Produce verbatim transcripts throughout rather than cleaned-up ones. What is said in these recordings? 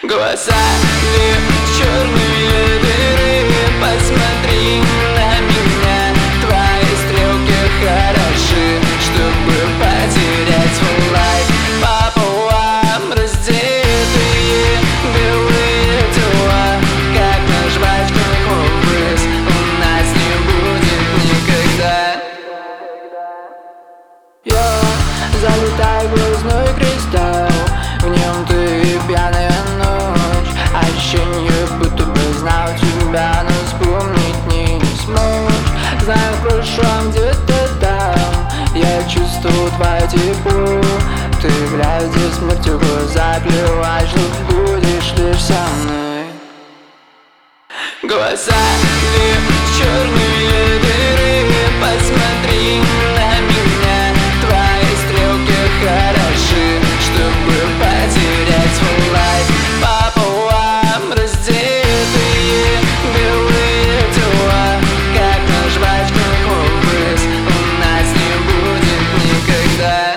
Глаза лишь черные дыры. Посмотри на меня, твои стрелки хороши, чтобы потерять свой лайф. Пополам раздетые белые тела, как на жвачках образ, у нас не будет никогда. Я залетаю в глазной кристалл, в нем ты пьяная ночь, ощущение, будто бы знал тебя, но вспомнить не сможешь. Знаю, в прошлом где-то там я чувствую твое тепло. Ты глядя смертью в глаза плевать, что будешь лишь со мной. Глаза лишь черные дыры. Посмотри на меня, твои стрелки хороши, чтобы потерять свой лайф. Пополам раздетые белые тела, как на жвачках образ, у нас не будет никогда.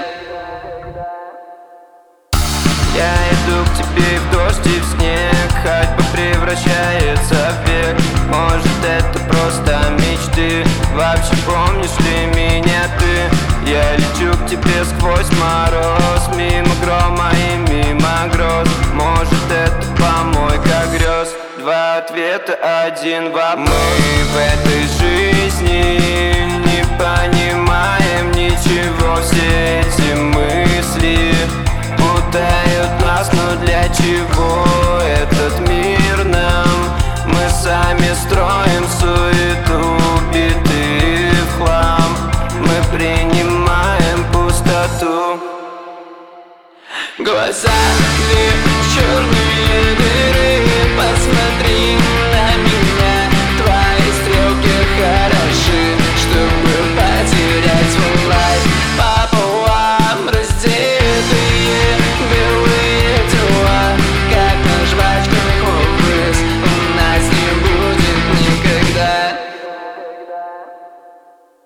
Я иду к тебе в дождь и в снег, ходьба превращается в бег. Может, это просто мечты, вообще помнишь ли меня ты? Я лечу к тебе сквозь мороз, мимо грома и мимо гроз. Может, это помойка грез, два ответа, один вопрос. Мы в этой жизни не понимаем ничего, все эти мысли путают нас, но для чего этот мир нам? Мы сами строим суету, биты в хлам, мы принимаем пустоту. Глаза лишь черные дыры. Посмотри